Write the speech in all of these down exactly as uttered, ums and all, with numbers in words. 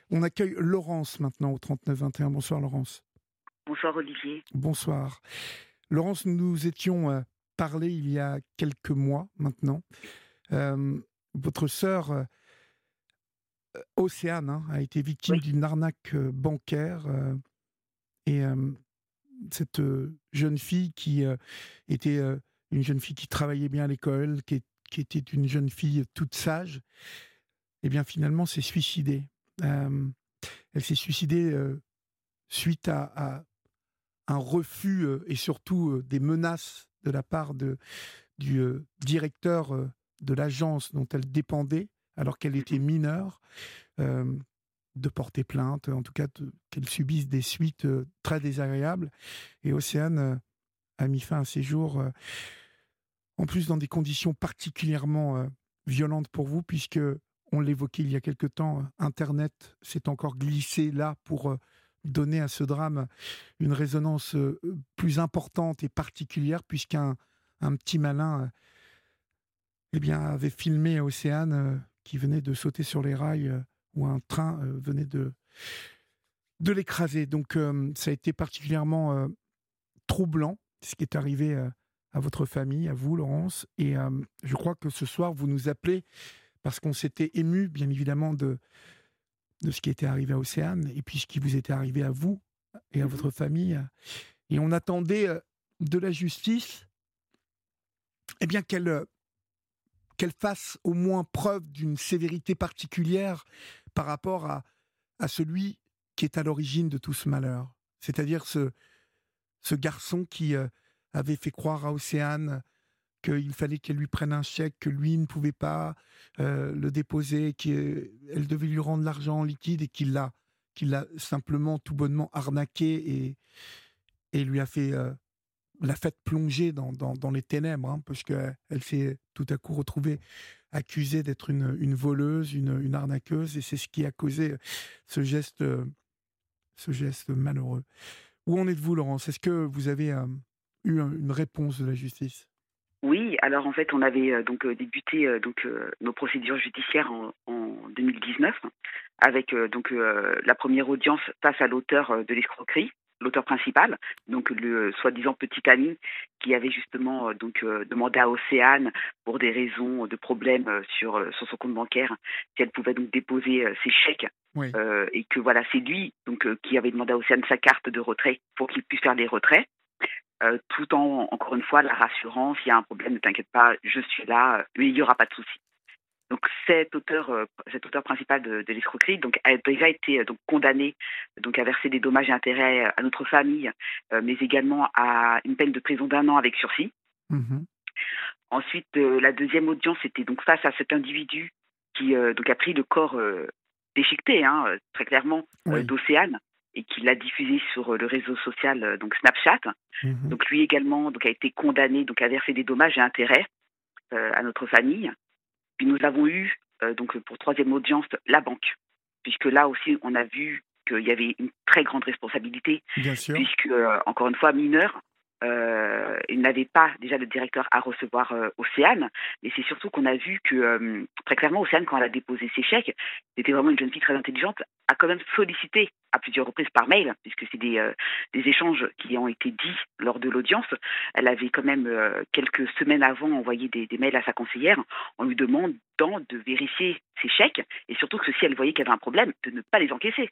On accueille Laurence maintenant au trente-neuf vingt et un. Bonsoir Laurence. Bonsoir Olivier. Bonsoir. Laurence, nous étions euh, parlé il y a quelques mois maintenant. Euh, votre sœur euh, Océane hein, a été victime Oui. d'une arnaque euh, bancaire euh, et euh, cette euh, jeune fille qui euh, était euh, une jeune fille qui travaillait bien à l'école, qui, est- qui était une jeune fille toute sage, et bien finalement s'est suicidée. Euh, elle s'est suicidée euh, suite à, à un refus euh, et surtout euh, des menaces de la part de, du euh, directeur euh, de l'agence dont elle dépendait, alors qu'elle était Mhm. mineure, euh, de porter plainte, en tout cas de- qu'elle subisse des suites euh, très désagréables. Et Océane euh, a mis fin à ses jours, euh, en plus dans des conditions particulièrement euh, violentes pour vous, puisque, on l'évoquait il y a quelque temps, euh, Internet s'est encore glissé là pour euh, donner à ce drame une résonance euh, plus importante et particulière, puisqu'un un petit malin euh, eh bien, avait filmé Océane euh, qui venait de sauter sur les rails euh, où un train euh, venait de, de l'écraser. Donc euh, ça a été particulièrement euh, troublant, ce qui est arrivé euh, à votre famille, à vous Laurence. Et euh, je crois que ce soir, vous nous appelez parce qu'on s'était ému, bien évidemment, de, de ce qui était arrivé à Océane et puis ce qui vous était arrivé à vous et à Mhm. votre famille. Et on attendait euh, de la justice eh bien, qu'elle euh, qu'elle fasse au moins preuve d'une sévérité particulière par rapport à, à celui qui est à l'origine de tout ce malheur. C'est-à-dire ce, ce garçon qui euh, avait fait croire à Océane qu'il fallait qu'elle lui prenne un chèque, que lui ne pouvait pas euh, le déposer, qu'elle devait lui rendre l'argent en liquide et qu'il l'a, qu'il l'a simplement tout bonnement arnaqué et, et lui a fait euh, l'a fait plonger dans, dans, dans les ténèbres, hein, parce qu'elle elle s'est tout à coup retrouvée accusée d'être une, une voleuse, une, une arnaqueuse, et c'est ce qui a causé ce geste, euh, ce geste malheureux. Où en êtes-vous, Laurence? Est-ce que vous avez euh, eu un- une réponse de la justice? Oui, alors en fait, on avait euh, donc euh, débuté euh, donc euh, nos procédures judiciaires en, en deux mille dix-neuf avec euh, donc euh, la première audience face à l'auteur euh, de l'escroquerie, l'auteur principal, donc le euh, soi-disant petit ami qui avait justement euh, donc euh, demandé à Océane pour des raisons de problèmes euh, sur euh, sur son compte bancaire si elle pouvait donc déposer euh, ses chèques. Oui, Euh, et que voilà, c'est lui donc euh, qui avait demandé à Océane sa carte de retrait pour qu'il puisse faire les retraits. Euh, tout en, encore une fois, la rassurant, s'il y a un problème, ne t'inquiète pas, je suis là, euh, mais il n'y aura pas de souci. Donc cet auteur, euh, cet auteur principal de, de l'escroquerie, donc a déjà été euh, donc condamné, donc à verser des dommages et intérêts à notre famille, euh, mais également à une peine de prison d'un an avec sursis. mhm, Ensuite, euh, la deuxième audience était donc face à cet individu qui euh, donc a pris le corps euh, déchiqueté, hein, euh, très clairement, euh, oui, d'Océane et qui l'a diffusé sur euh, le réseau social euh, donc Snapchat. mhm, Donc lui également donc, a été condamné donc, à verser des dommages et intérêts euh, à notre famille. Puis nous avons eu, euh, donc pour troisième audience, la banque, puisque là aussi on a vu qu'il y avait une très grande responsabilité, bien sûr, puisque, euh, encore une fois, mineur, euh, il n'avait pas déjà le directeur à recevoir euh, Océane, mais c'est surtout qu'on a vu que, euh, très clairement, Océane, quand elle a déposé ses chèques, c'était vraiment une jeune fille très intelligente, a quand même sollicité à plusieurs reprises par mail, puisque c'est des, euh, des échanges qui ont été dits lors de l'audience. Elle avait quand même, euh, quelques semaines avant, envoyé des, des mails à sa conseillère en lui demandant de vérifier ses chèques, et surtout que si elle voyait qu'il y avait un problème, de ne pas les encaisser.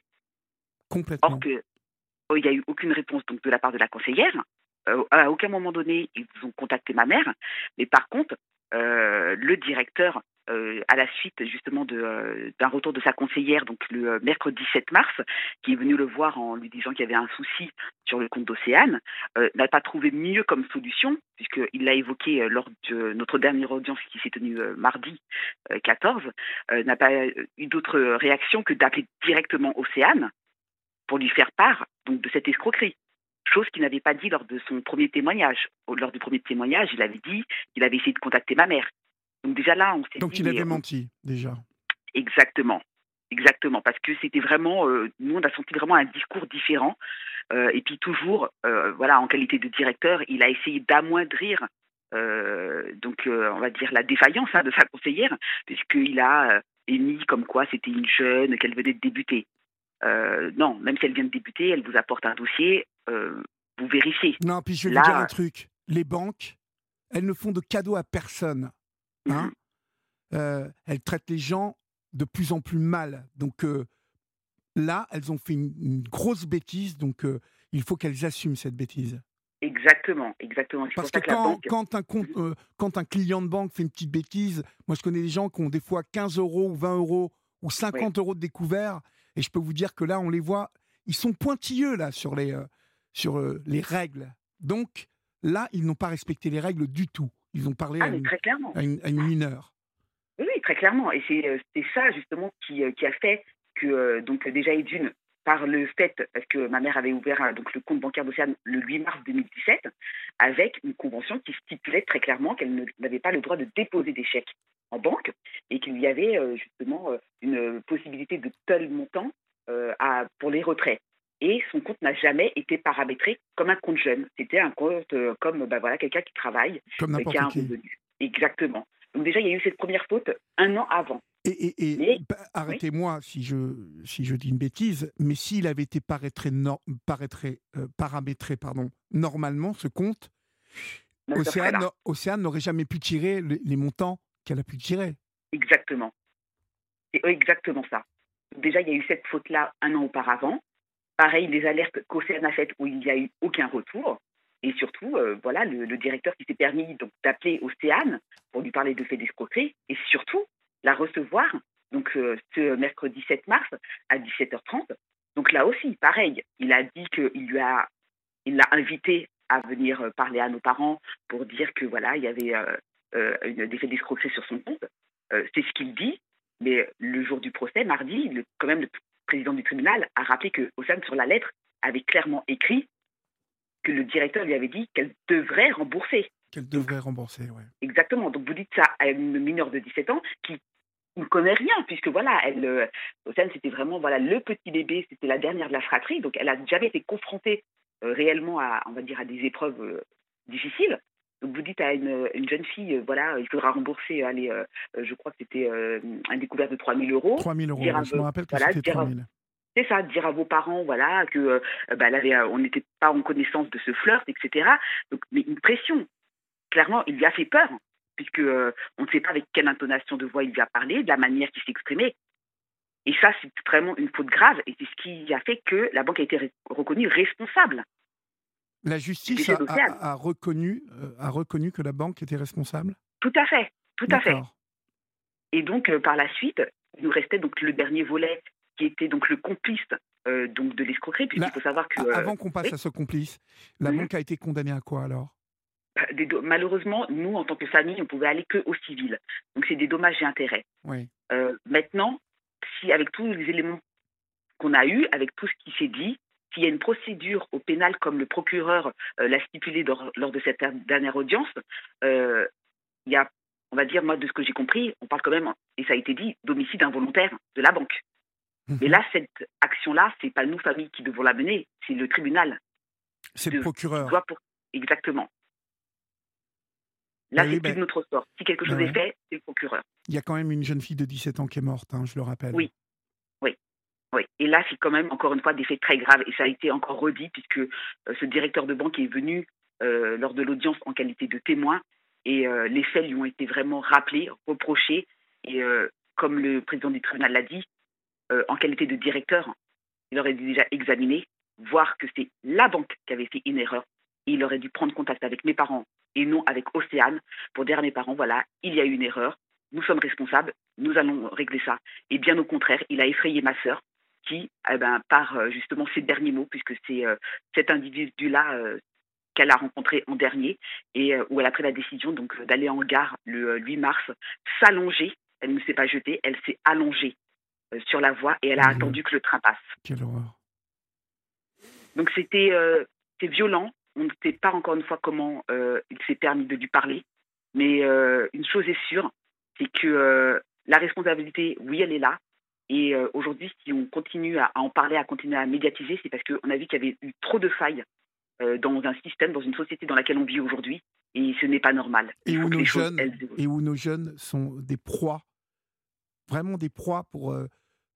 Or complètement. que oh, il n'y a eu aucune réponse donc, de la part de la conseillère. Euh, à aucun moment donné, ils ont contacté ma mère. Mais par contre, euh, le directeur, euh, à la suite justement de, euh, d'un retour de sa conseillère, donc le euh, mercredi sept mars, qui est venu le voir en lui disant qu'il y avait un souci sur le compte d'Océane, euh, n'a pas trouvé mieux comme solution, puisqu'il l'a évoqué euh, lors de notre dernière audience qui s'est tenue euh, mardi euh, quatorze, euh, n'a pas eu d'autre réaction que d'appeler directement Océane pour lui faire part donc, de cette escroquerie. Chose qu'il n'avait pas dit lors de son premier témoignage. Lors du premier témoignage, il avait dit qu'il avait essayé de contacter ma mère. Donc déjà là, on s'est Donc dit, il mais avait on- menti, déjà. exactement, exactement, parce que c'était vraiment, euh, nous on a senti vraiment un discours différent. Euh, et puis toujours, euh, voilà, en qualité de directeur, il a essayé d'amoindrir, euh, donc euh, on va dire la défaillance hein, de sa conseillère, puisqu'il a euh, émis comme quoi c'était une jeune, qu'elle venait de débuter. euh, non, même si elle vient de débuter, elle vous apporte un dossier, euh, vous vérifiez. Non, puis je vais Là, vous dire un truc. Les banques, elles ne font de cadeaux à personne. Hein. mhm. Euh, elles traitent les gens de plus en plus mal. Donc euh, là, elles ont fait une, une grosse bêtise. Donc euh, il faut qu'elles assument cette bêtise. Exactement, exactement. C'est pour Parce que ça que la quand, banque, quand, un compte, mhm, euh, quand un client de banque fait une petite bêtise, moi je connais des gens qui ont des fois quinze euros ou vingt euros ou oui, cinquante euros de découvert, et je peux vous dire que là, on les voit, ils sont pointilleux là sur les, euh, sur, euh, les règles. Donc là, ils n'ont pas respecté les règles du tout. Ils ont parlé ah à mais une, très clairement. à une, à une mineure. Oui, oui, très clairement. Et c'est euh, c'est ça justement qui, euh, qui a fait que euh, donc déjà et d'une par le fait parce que ma mère avait ouvert euh, donc le compte bancaire d'Océane le huit mars deux mille dix-sept avec une convention qui stipulait très clairement qu'elle ne- n'avait pas le droit de déposer des chèques en banque et qu'il y avait euh, justement euh, une possibilité de tel montant euh, à, pour les retraits. Et son compte n'a jamais été paramétré comme un compte jeune. C'était un compte euh, comme bah, voilà, quelqu'un qui travaille, Comme euh, qui a n'importe un qui. revenu. Exactement. Donc déjà, il y a eu cette première faute un an avant. Et, et, et Mais bah, oui, arrêtez-moi si je, si je dis une bêtise, mais s'il avait été paraîtré, nor- paraîtré, euh, paramétré pardon, normalement, ce compte, ma sœur serait Océane, là. Océane n'aurait jamais pu tirer les, les montants qu'elle a pu tirer. Exactement. C'est exactement ça. Donc déjà, il y a eu cette faute-là un an auparavant. Pareil, les alertes qu'Océane a faites où il n'y a eu aucun retour. Et surtout, euh, voilà, le, le directeur qui s'est permis donc d'appeler Océane pour lui parler de faits d'escroquerie et surtout la recevoir donc euh, ce mercredi sept mars à dix-sept heures trente. Donc là aussi, pareil, il a dit qu'il lui a il l'a invité à venir euh, parler à nos parents pour dire que voilà, il y avait euh, euh, une, des faits d'escroquerie sur son compte. Euh, c'est ce qu'il dit, mais le jour du procès, mardi, le, quand même le président du tribunal a rappelé que Océane, sur la lettre, avait clairement écrit que le directeur lui avait dit qu'elle devrait rembourser. Qu'elle Donc, devrait rembourser, ouais. exactement. Donc, vous dites ça à une mineure de dix-sept ans qui ne connaît rien, puisque voilà, elle, euh, Océane, c'était vraiment voilà, le petit bébé, c'était la dernière de la fratrie, donc elle n'a jamais été confrontée euh, réellement à, on va dire, à des épreuves euh, difficiles. Donc vous dites à une, une jeune fille, euh, voilà, il faudra rembourser, allez, euh, euh, je crois que c'était euh, un découvert de trois mille euros, trois mille euros, dire à, ouais. Je me vos- rappelle que voilà, c'était dire trois à- mille. c'est ça, dire à vos parents, voilà, que euh, bah, elle avait, euh, on n'était pas en connaissance de ce flirt, et cetera. Donc, mais une pression clairement, il lui a fait peur, puisque euh, on ne sait pas avec quelle intonation de voix il lui a parlé, de la manière qu'il s'est exprimé. Et ça, c'est vraiment une faute grave, et c'est ce qui a fait que la banque a été ré- reconnue responsable La du justice décès a, d'Océane. a- a reconnu, euh, a reconnu que la banque était responsable. Tout à fait, tout à fait. D'accord. Et donc, euh, par la suite, il nous restait donc le dernier volet, qui était donc le complice euh, donc de l'escroquerie, puisqu'il Là, faut savoir que, a- euh, avant qu'on passe oui, à ce complice, la mhm, banque a été condamnée à quoi alors? des do- malheureusement, nous, en tant que famille, on pouvait aller que au civil. Donc, c'est des dommages et intérêts. Oui. Euh, maintenant, si avec tous les éléments qu'on a eu, avec tout ce qui s'est dit, s'il y a une procédure au pénal comme le procureur euh, l'a stipulé lors, lors de cette dernière audience, euh, il y a, on va dire, moi, de ce que j'ai compris, on parle quand même, et ça a été dit, d'homicide involontaire de la banque. Mais Mhm. là, cette action-là, c'est pas nous, famille, qui devons la mener, c'est le tribunal qui, C'est le de- qui procureur. doit pour... Exactement. Là, Ben c'est oui, plus ben, de notre sort. Si quelque ben chose est ouais. fait, c'est le procureur. Il y a quand même une jeune fille de dix-sept ans qui est morte, hein, je le rappelle. Oui, oui. Oui, et là, c'est quand même, encore une fois, des faits très graves. Et ça a été encore redit, puisque euh, ce directeur de banque est venu euh, lors de l'audience en qualité de témoin. Et euh, les faits lui ont été vraiment rappelés, reprochés. Et euh, comme le président du tribunal l'a dit, euh, en qualité de directeur, il aurait dû déjà examiner, voir que c'est la banque qui avait fait une erreur. Et il aurait dû prendre contact avec mes parents et non avec Océane pour dire à mes parents, voilà, il y a eu une erreur, nous sommes responsables, nous allons régler ça. Et bien au contraire, il a effrayé ma sœur qui, eh ben, par euh, justement ces derniers mots, puisque c'est euh, cet individu-là euh, qu'elle a rencontré en dernier et euh, où elle a pris la décision donc euh, d'aller en gare le euh, huit mars, s'allonger. Elle ne s'est pas jetée, elle s'est allongée euh, sur la voie et elle a Mon Dieu, attendu que le train passe. quelle horreur. Donc c'était euh, c'est violent. On ne sait pas encore une fois comment euh, il s'est permis de lui parler, mais euh, une chose est sûre, c'est que euh, la responsabilité, oui, elle est là. Et euh, aujourd'hui, si on continue à, à en parler, à continuer à médiatiser, c'est parce qu'on a vu qu'il y avait eu trop de failles euh, dans un système, dans une société dans laquelle on vit aujourd'hui, et ce n'est pas normal. Il Et faut où que nos les choses, jeunes, elles évoluent. et où nos jeunes sont des proies, vraiment des proies pour, euh,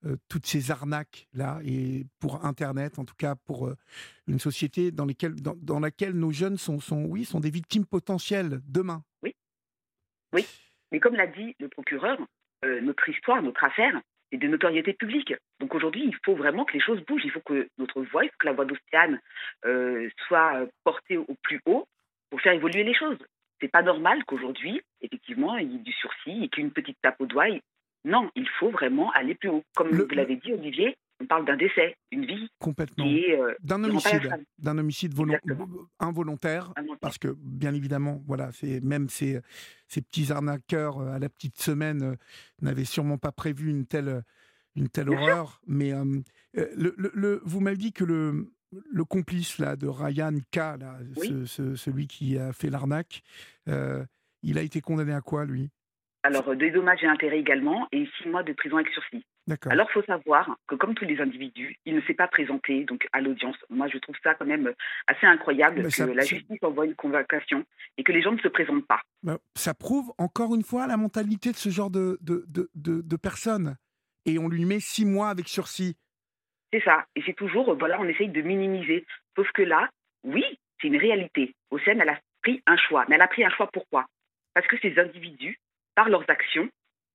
euh, toutes ces arnaques-là, et pour Internet, en tout cas pour euh, une société dans, lesquelles, dans, dans laquelle nos jeunes sont, sont, oui, sont des victimes potentielles demain. Oui, oui. Mais comme l'a dit le procureur, euh, notre histoire, notre affaire, est de notoriété publique. Donc aujourd'hui, il faut vraiment que les choses bougent. Il faut que notre voix, il faut que la voix d'Océane euh, soit portée au plus haut pour faire évoluer les choses. C'est pas normal qu'aujourd'hui, effectivement, il y ait du sursis et qu'une petite tape au doigt. Non, il faut vraiment aller plus haut. Comme Le, vous le, l'avez dit, Olivier, on parle d'un décès, une vie complètement. qui est euh, D'un qui rend pas la homicide, femme. d'un homicide volon, Exactement. involontaire, parce que bien évidemment, voilà, c'est même ces, ces petits arnaqueurs euh, à la petite semaine euh, n'avaient sûrement pas prévu une telle, une telle Bien sûr. horreur. Mais euh, le, le, le, vous m'avez dit que le, le complice là de Ryan K, là, Oui. ce, ce, celui qui a fait l'arnaque, euh, il a été condamné à quoi, lui? Alors, des dommages et intérêts également, et six mois de prison avec sursis. D'accord. Alors, il faut savoir que, comme tous les individus, il ne s'est pas présenté donc, à l'audience. Moi, je trouve ça quand même assez incroyable Mais que ça, la ça, justice envoie une convocation et que les gens ne se présentent pas. ça prouve, encore une fois, la mentalité de ce genre de, de, de, de, de personnes. Et on lui met six mois avec sursis. C'est ça. Et c'est toujours, voilà, on essaye de minimiser. Sauf que là, oui, c'est une réalité. Océane, elle a pris un choix. Mais elle a pris un choix pourquoi? Parce que ces individus, par leurs actions,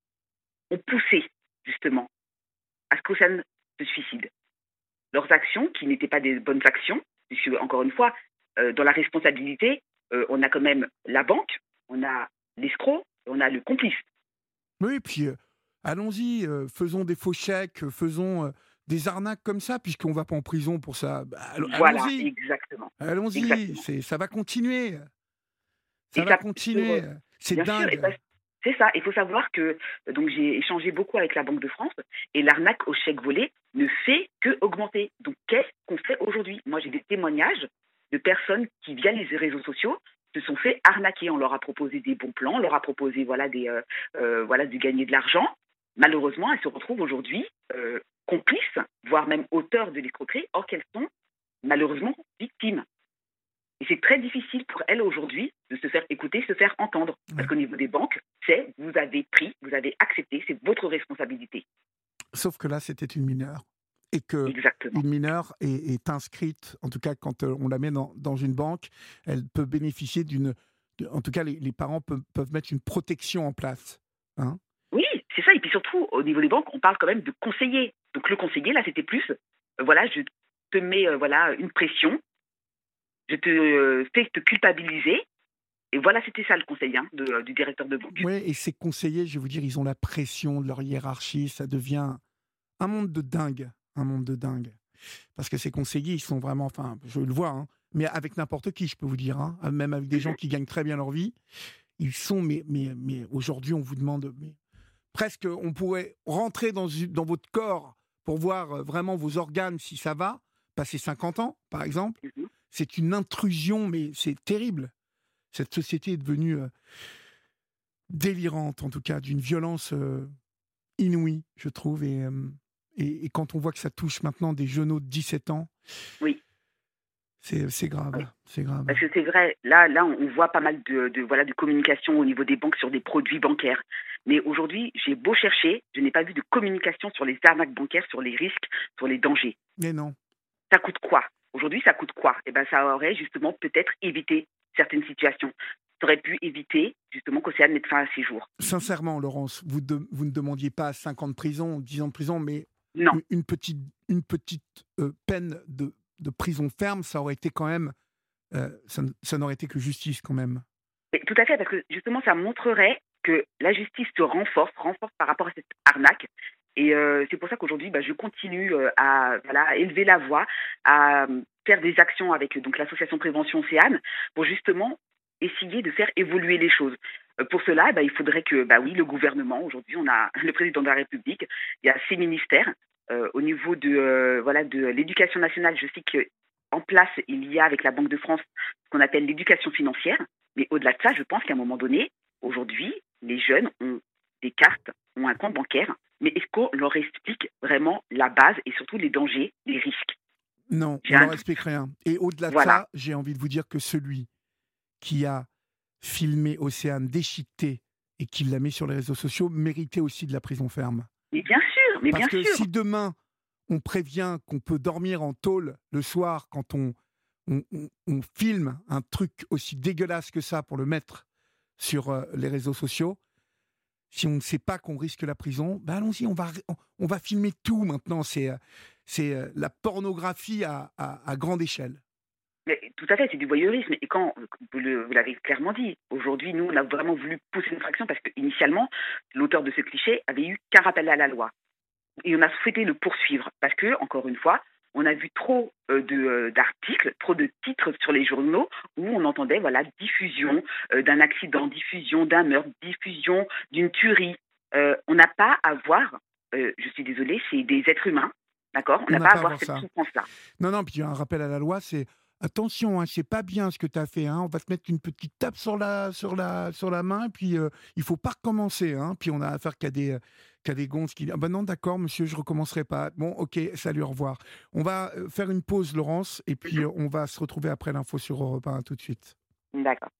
ont poussé, justement, à ce qu'Océane se suicide. Leurs actions, qui n'étaient pas des bonnes actions, puisque, encore une fois, euh, dans la responsabilité, euh, on a quand même la banque, on a l'escroc, on a le complice. Oui, puis euh, allons-y, euh, faisons des faux chèques, euh, faisons euh, des arnaques comme ça, puisqu'on ne va pas en prison pour ça. Bah, allons- Voilà, allons-y, exactement. allons-y, exactement. c'est, ça va continuer. Ça Et va ça, continuer, sur, c'est bien dingue. sûr, et ça, c'est ça. Il faut savoir que donc j'ai échangé beaucoup avec la Banque de France et l'arnaque au chèque volé ne fait que augmenter. Donc qu'est-ce qu'on fait aujourd'hui? Moi, j'ai des témoignages de personnes qui, via les réseaux sociaux, se sont fait arnaquer. On leur a proposé des bons plans, on leur a proposé voilà des euh, euh, voilà de gagner de l'argent. Malheureusement, elles se retrouvent aujourd'hui euh, complices, voire même auteurs de l'escroquerie, or qu'elles sont malheureusement victimes. Et c'est très difficile pour elles aujourd'hui de se faire écouter, se faire entendre. Parce Ouais. qu'au niveau des banques, c'est vous avez pris, vous avez accepté, c'est votre responsabilité. Sauf que là, c'était une mineure. Et que Exactement. une mineure est, est inscrite, en tout cas quand euh, on la met dans, dans une banque, elle peut bénéficier d'une... de- en tout cas, les, les parents peuvent, peuvent mettre une protection en place. Hein. Oui, c'est ça. Et puis surtout, au niveau des banques, on parle quand même de conseiller. Donc le conseiller, là, c'était plus, euh, voilà, je te mets euh, voilà, une pression, je te euh, fais te culpabiliser. Et voilà, c'était ça le conseil hein, de, euh, du directeur de banque. Oui, et ces conseillers, je vais vous dire, ils ont la pression de leur hiérarchie, ça devient un monde de dingue, un monde de dingue. Parce que ces conseillers, ils sont vraiment, enfin, je le vois, hein, mais avec n'importe qui, je peux vous dire, hein, même avec des gens qui gagnent très bien leur vie, ils sont, mais, mais, mais aujourd'hui, on vous demande, mais, presque, on pourrait rentrer dans, dans votre corps pour voir euh, vraiment vos organes, si ça va, passer cinquante ans, par exemple. Mhm. C'est une intrusion, mais c'est terrible. Cette société est devenue euh, délirante, en tout cas, d'une violence euh, inouïe, je trouve. Et, euh, et, et quand on voit que ça touche maintenant des jeunes de dix-sept ans, Oui. c'est, c'est grave. Oui. C'est grave. Parce que c'est vrai, là, là, on voit pas mal de, de, voilà, de communication au niveau des banques sur des produits bancaires. Mais aujourd'hui, j'ai beau chercher, je n'ai pas vu de communication sur les arnaques bancaires, sur les risques, sur les dangers. Mais non. Ça coûte quoi? Aujourd'hui, ça coûte quoi? Eh ben, ça aurait justement peut-être évité certaines situations. Ça aurait pu éviter justement qu'Océane mette fin à ses jours. Sincèrement, Laurence, vous, de, vous ne demandiez pas cinq ans de prison, dix ans de prison, mais Non. une, une petite, une petite euh, peine de, de prison ferme, ça aurait été quand même, euh, ça, ça n'aurait été que justice quand même. Mais tout à fait, parce que justement, ça montrerait que la justice se renforce, renforce par rapport à cette arnaque. Et euh, c'est pour ça qu'aujourd'hui, bah, je continue euh, à, voilà, à élever la voix, à euh, faire des actions avec donc l'association Prévention Océane pour justement essayer de faire évoluer les choses. Euh, pour cela, bah, il faudrait que, bah oui, le gouvernement, aujourd'hui, on a le président de la République, il y a six ministères. Euh, au niveau de, euh, voilà, de l'éducation nationale, je sais qu'en place, il y a avec la Banque de France ce qu'on appelle l'éducation financière. Mais au-delà de ça, je pense qu'à un moment donné, aujourd'hui, les jeunes ont des cartes, ont un compte bancaire, mais est-ce qu'on leur explique vraiment la base et surtout les dangers, les risques? Non, J'ai on un leur doute. explique rien. Et au-delà de Voilà. ça, j'ai envie de vous dire que celui qui a filmé Océane déchiquetée et qui l'a mis sur les réseaux sociaux méritait aussi de la prison ferme. Mais bien sûr, sûr, mais Parce bien que sûr. si demain, on prévient qu'on peut dormir en tôle le soir quand on, on, on- on filme un truc aussi dégueulasse que ça pour le mettre sur euh, les réseaux sociaux, si on ne sait pas qu'on risque la prison, ben allons-y, on va, on, on va filmer tout maintenant. C'est, euh, c'est euh, la pornographie à, à- à grande échelle. Mais tout à fait, c'est du voyeurisme. Et quand, vous, le- vous l'avez clairement dit, aujourd'hui, nous, on a vraiment voulu pousser une fraction parce qu'initialement, l'auteur de ce cliché avait eu qu'un rappel à la loi. Et on a souhaité le poursuivre parce que, encore une fois, on a vu trop euh, de, euh, d'articles, trop de titres sur les journaux où on entendait voilà diffusion euh, d'un accident, diffusion d'un meurtre, diffusion d'une tuerie. Euh, on n'a pas à voir, euh, je suis désolée, c'est des êtres humains, d'accord. On On n'a n'a pas à pas à voir voir cette ça. souffrance-là. Non, non, puis il y a un rappel à la loi, c'est attention, hein, c'est pas bien ce que tu as fait, hein, on va te mettre une petite tape sur la, sur la, sur la main, puis euh, il faut pas recommencer, hein, puis on a affaire qu'à des, euh, qu'à des gonzes qui disent ah ben non, d'accord, monsieur, je recommencerai pas. Bon, ok, salut, au revoir. On va euh, faire une pause, Laurence, et puis euh, on va se retrouver après l'info sur Europe un tout de suite. D'accord.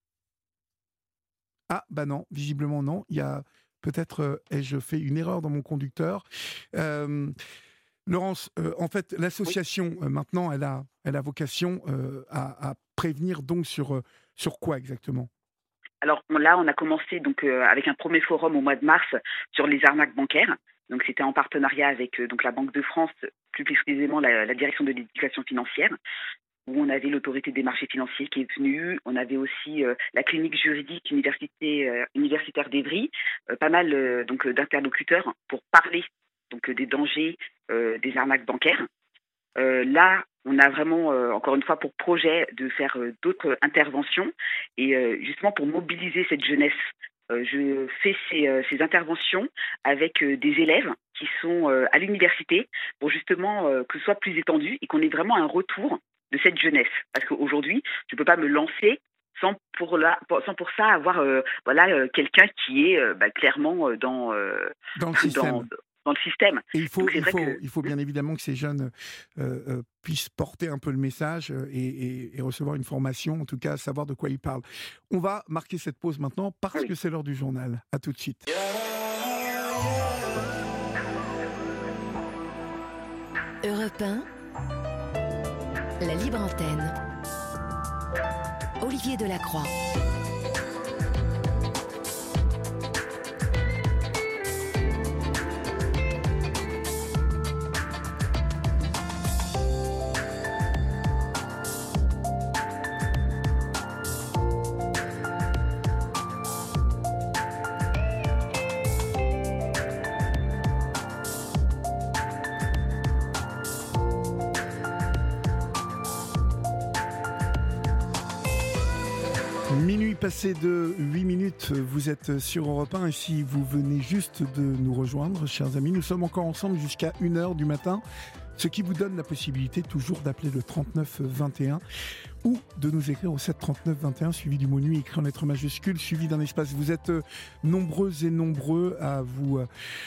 Ah, bah non, visiblement non. Il y a peut-être, euh, ai-je fait une erreur dans mon conducteur. Euh, Laurence, euh, en fait, Oui. l'association, euh, maintenant, elle a, elle a vocation euh, à, à prévenir donc sur, euh, sur quoi exactement? Alors on- là, on a commencé donc euh, avec un premier forum au mois de mars sur les arnaques bancaires. Donc c'était en partenariat avec euh, donc la Banque de France, plus précisément la, la direction de l'éducation financière, où on avait l'autorité des marchés financiers qui est venue. On avait aussi euh, la clinique juridique université, euh, universitaire d'Evry, euh, pas mal euh, donc euh, d'interlocuteurs pour parler donc euh, des dangers euh, des arnaques bancaires. Euh, là, on a vraiment, euh, encore une fois, pour projet de faire euh, d'autres interventions et euh, justement pour mobiliser cette jeunesse. Euh, je fais ces, euh, ces interventions avec euh, des élèves qui sont euh, à l'université pour justement euh, que ce soit plus étendu et qu'on ait vraiment un retour de cette jeunesse. Parce qu'aujourd'hui, je ne peux pas me lancer sans pour, la, pour- sans pour ça avoir euh, voilà, euh, quelqu'un qui est euh, bah, clairement euh, dans, euh, Dans le dans, système. dans le système. Et il faut, Donc c'est il vrai faut, que il faut bien évidemment que ces jeunes euh, euh, puissent porter un peu le message euh, et, et- et recevoir une formation, en tout cas savoir de quoi ils parlent. On va marquer cette pause maintenant parce oui. que c'est l'heure du journal. À tout de suite. Europe un, la libre antenne. Olivier Delacroix. Minuit passé de huit minutes, vous êtes sur Europe un et si vous venez juste de nous rejoindre, chers amis, nous sommes encore ensemble jusqu'à une heure du matin, ce qui vous donne la possibilité toujours d'appeler le trente-neuf vingt et un ou de nous écrire au sept trente-neuf vingt et un, suivi du mot nuit, écrit en lettres majuscules, suivi d'un espace. Vous êtes euh, nombreux et nombreux à vous... euh,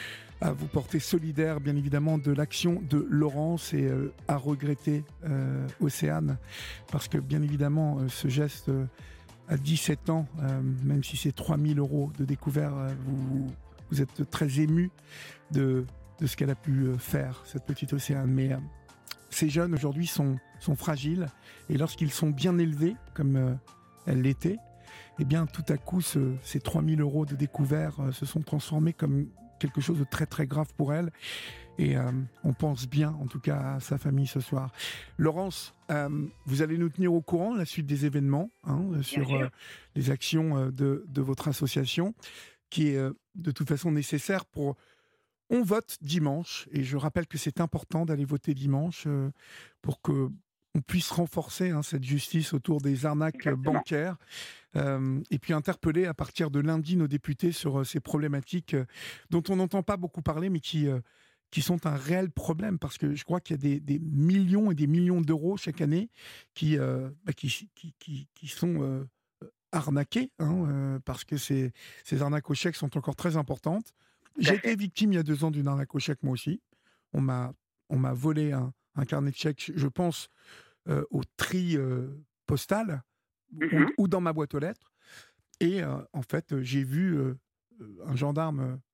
à vous porter solidaire, bien évidemment, de l'action de Laurence et euh, à regretter euh, Océane, parce que, bien évidemment, euh, ce geste euh, à dix-sept ans, euh, même si c'est trois mille euros de découvert, euh, vous, vous êtes très ému de, de ce qu'elle a pu euh, faire, cette petite Océane. Mais euh, ces jeunes, aujourd'hui, sont, sont fragiles, et lorsqu'ils sont bien élevés, comme euh, elle l'était, eh bien, tout à coup, ce, ces trois mille euros de découvert euh, se sont transformés comme quelque chose de très très grave pour elle et euh, on pense bien en tout cas à sa famille ce soir. Laurence, euh, vous allez nous tenir au courant de la suite des événements hein, sur sûr. euh, les actions euh, de, de votre association qui est euh, de toute façon nécessaire pour... On vote dimanche et je rappelle que c'est important d'aller voter dimanche euh, pour que on puisse renforcer hein, cette justice autour des arnaques euh, Exactement. bancaires euh, et puis interpeller à partir de lundi nos députés sur euh, ces problématiques euh, dont on n'entend pas beaucoup parler mais qui, euh, qui sont un réel problème parce que je crois qu'il y a des, des millions et des millions d'euros chaque année qui, euh, bah, qui, qui, qui, qui sont euh, arnaqués hein, euh, parce que ces, ces arnaques au chèque sont encore très importantes. Tout à J'ai été fait. victime il y a deux ans d'une arnaque au chèque moi aussi. On m'a, on m'a volé un, un carnet de chèques, je pense, euh, au tri euh, postal ou, Mhm. ou dans ma boîte aux lettres. Et euh, en fait, j'ai vu euh, un gendarme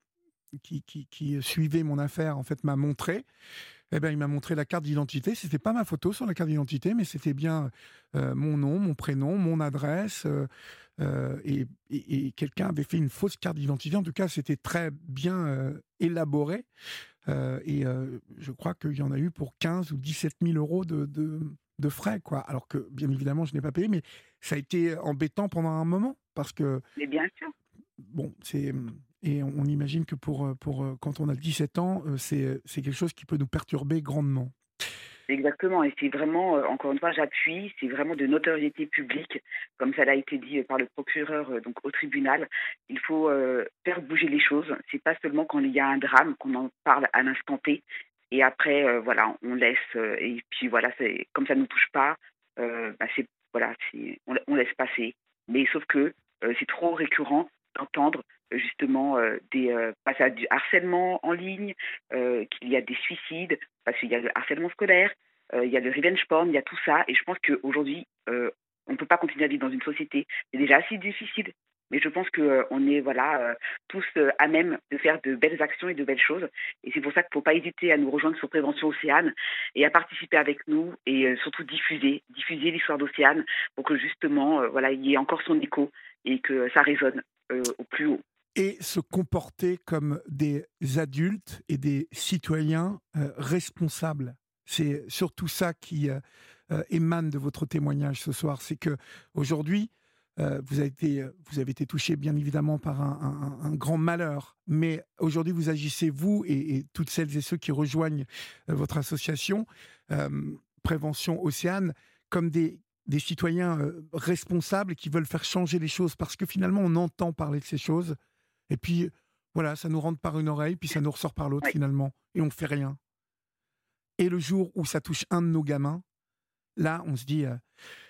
qui, qui, qui suivait mon affaire, en fait, m'a montré. Eh ben, il m'a montré la carte d'identité. C'était pas ma photo sur la carte d'identité, mais c'était bien euh, mon nom, mon prénom, mon adresse. Euh, euh, et et, et quelqu'un avait fait une fausse carte d'identité. En tout cas, c'était très bien euh, élaboré. Euh, et euh, je crois qu'il y en a eu pour quinze ou dix-sept mille euros de, de, de frais, quoi. Alors que, bien évidemment, je n'ai pas payé, mais ça a été embêtant pendant un moment. Parce que, Mais bien sûr. bon, c'est. Et on imagine que pour, pour quand on a dix-sept ans, c'est, c'est quelque chose qui peut nous perturber grandement. Exactement, et c'est vraiment, euh, encore une fois, j'appuie, c'est vraiment de notoriété publique, comme ça l'a été dit par le procureur euh, donc au tribunal. Il faut euh, faire bouger les choses. C'est pas seulement quand il y a un drame qu'on en parle à l'instant T, et après, euh, voilà, on laisse, euh, et puis voilà, c'est comme ça ne nous touche pas, euh, bah, c'est voilà, c'est, on, on laisse passer. Mais sauf que euh, c'est trop récurrent d'entendre euh, justement euh, des euh, passages du harcèlement en ligne, euh, qu'il y a des suicides parce qu'il y a le harcèlement scolaire, euh, il y a le revenge porn, il y a tout ça. Et je pense qu'aujourd'hui, euh, on ne peut pas continuer à vivre dans une société. C'est déjà assez difficile. Mais je pense qu'on euh, est voilà, euh, tous euh, à même de faire de belles actions et de belles choses. Et c'est pour ça qu'il ne faut pas hésiter à nous rejoindre sur Prévention Océane et à participer avec nous et euh, surtout diffuser, diffuser l'histoire d'Océane pour que justement, euh, voilà, il y ait encore son écho et que ça résonne euh, au plus haut. Et se comporter comme des adultes et des citoyens euh, responsables. C'est surtout ça qui euh, euh, émane de votre témoignage ce soir. C'est que aujourd'hui, euh, vous, avez été, vous avez été touché bien évidemment par un, un, un grand malheur, mais aujourd'hui vous agissez, vous et, et toutes celles et ceux qui rejoignent euh, votre association euh, Prévention Océane, comme des, des citoyens euh, responsables qui veulent faire changer les choses, parce que finalement on entend parler de ces choses. Et puis, voilà, ça nous rentre par une oreille, puis ça nous ressort par l'autre, Oui. finalement. Et on fait rien. Et le jour où ça touche un de nos gamins, là, on se dit, euh,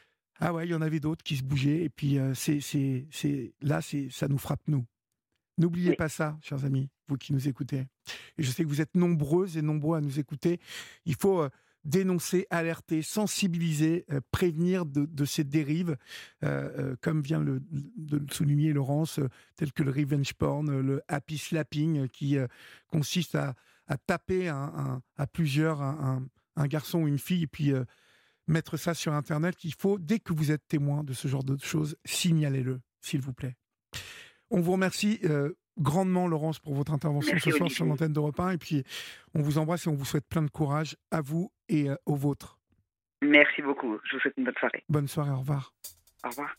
ah ouais, il y en avait d'autres qui se bougeaient. Et puis, euh, c'est, c'est, c'est, là, c'est, ça nous frappe, nous. N'oubliez Oui. pas ça, chers amis, vous qui nous écoutez. Et je sais que vous êtes nombreuses et nombreux à nous écouter. Il faut euh, dénoncer, alerter, sensibiliser, euh, prévenir de, de ces dérives, euh, euh, comme vient le, de le souligner Laurence, euh, telles que le revenge porn, euh, le happy slapping, euh, qui euh, consiste à, à taper un, un, à plusieurs un, un, un garçon ou une fille, et puis euh, mettre ça sur Internet. Qu'il faut, dès que vous êtes témoin de ce genre de choses, signalez-le, s'il vous plaît. On vous remercie euh, grandement, Laurence, pour votre intervention Merci, ce soir Olivier. sur l'antenne d'Europe un. Et puis, on vous embrasse et on vous souhaite plein de courage à vous et euh, aux vôtres. Merci beaucoup. Je vous souhaite une bonne soirée. Bonne soirée, au revoir. Au revoir.